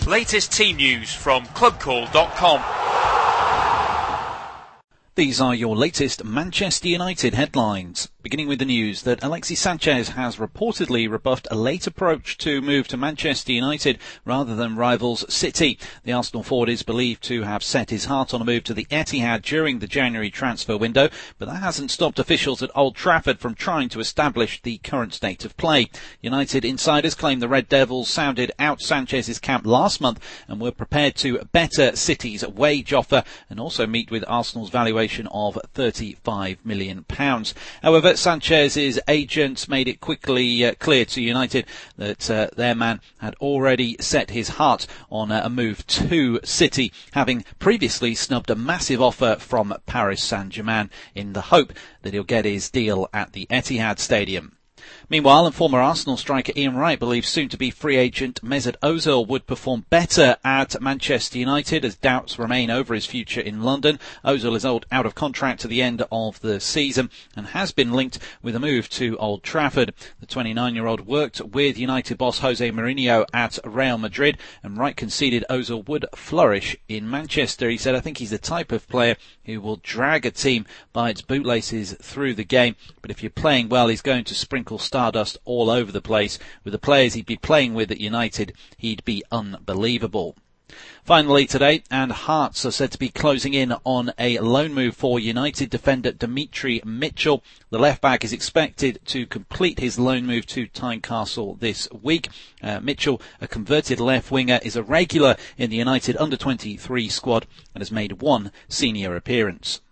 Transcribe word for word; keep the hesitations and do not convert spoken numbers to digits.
Latest team news from club call dot com. These are your latest Manchester United headlines. Beginning with the news that Alexis Sanchez has reportedly rebuffed a late approach to move to Manchester United rather than rivals City. The Arsenal forward is believed to have set his heart on a move to the Etihad during the January transfer window, but that hasn't stopped officials at Old Trafford from trying to establish the current state of play. United insiders claim the Red Devils sounded out Sanchez's camp last month and were prepared to better City's wage offer and also meet with Arsenal's valuation of thirty-five million pounds. However, Sanchez's agents made it quickly uh, clear to United that uh, their man had already set his heart on uh, a move to City, having previously snubbed a massive offer from Paris Saint-Germain in the hope that he'll get his deal at the Etihad Stadium. Meanwhile, and former Arsenal striker Ian Wright believes soon-to-be free agent Mesut Ozil would perform better at Manchester United as doubts remain over his future in London. Ozil is out of contract to the end of the season and has been linked with a move to Old Trafford. The twenty-nine-year-old worked with United boss Jose Mourinho at Real Madrid, and Wright conceded Ozil would flourish in Manchester. He said, "I think he's the type of player who will drag a team by its bootlaces through the game, but if you're playing well, he's going to sprinkle stardust all over the place. With the players he'd be playing with at United, he'd be unbelievable." Finally today, and Hearts are said to be closing in on a loan move for United defender Dimitri Mitchell. The left-back is expected to complete his loan move to Tynecastle this week. Uh, Mitchell, a converted left-winger, is a regular in the United under twenty-three squad and has made one senior appearance.